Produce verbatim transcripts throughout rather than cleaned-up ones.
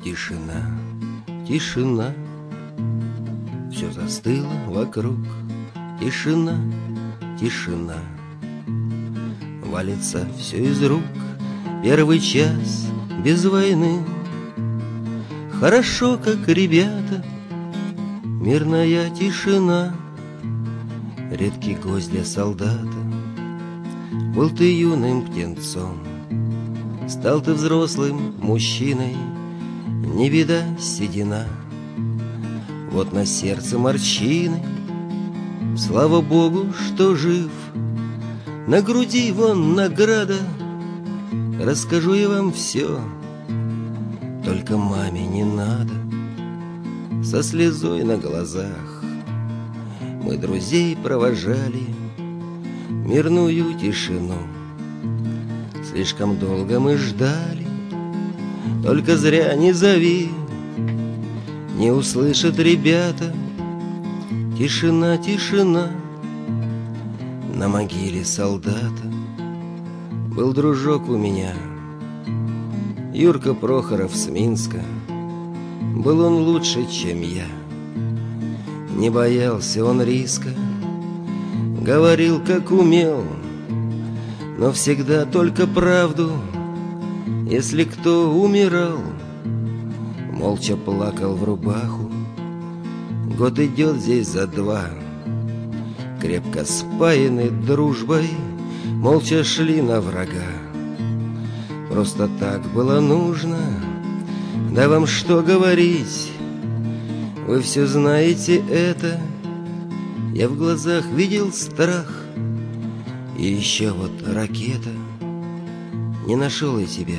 Тишина, тишина, все застыло вокруг. Тишина, тишина, валится все из рук. Первый час без войны. Хорошо, как ребята, мирная тишина. Редкий гость для солдата. Был ты юным птенцом, стал ты взрослым мужчиной. Не беда, седина, вот на сердце морщины. Слава Богу, что жив. На груди вон награда. Расскажу я вам все, только маме не надо. Со слезой на глазах мы друзей провожали мирную тишину. Слишком долго мы ждали, только зря не зови, не услышат ребята. Тишина, тишина, на могиле солдата. Был дружок у меня, Юрка Прохоров с Минска. Был он лучше, чем я, не боялся он риска. Говорил, как умел, но всегда только правду. Если кто умирал, молча плакал в рубаху. Год идет здесь за два, крепко спаяны дружбой, молча шли на врага. Просто так было нужно, да вам что говорить, вы все знаете это. Я в глазах видел страх, и еще вот ракета. Не нашел я тебя.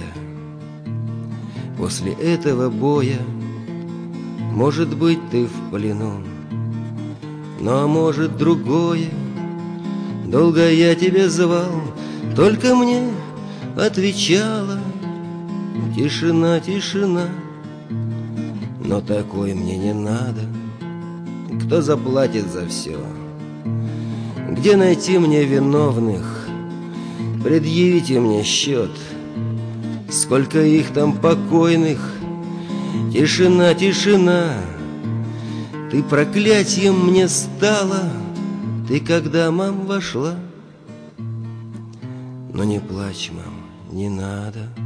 После этого боя, может быть, ты в плену, ну а может другое. Долго я тебя звал, только мне отвечала тишина, тишина. Но такой мне не надо. Кто заплатит за все? Где найти мне виновных? Предъявите мне счет. Сколько их там покойных? Тишина, тишина, ты проклятием мне стала. Ты когда, мам, вошла? Но не плачь, мам, не надо.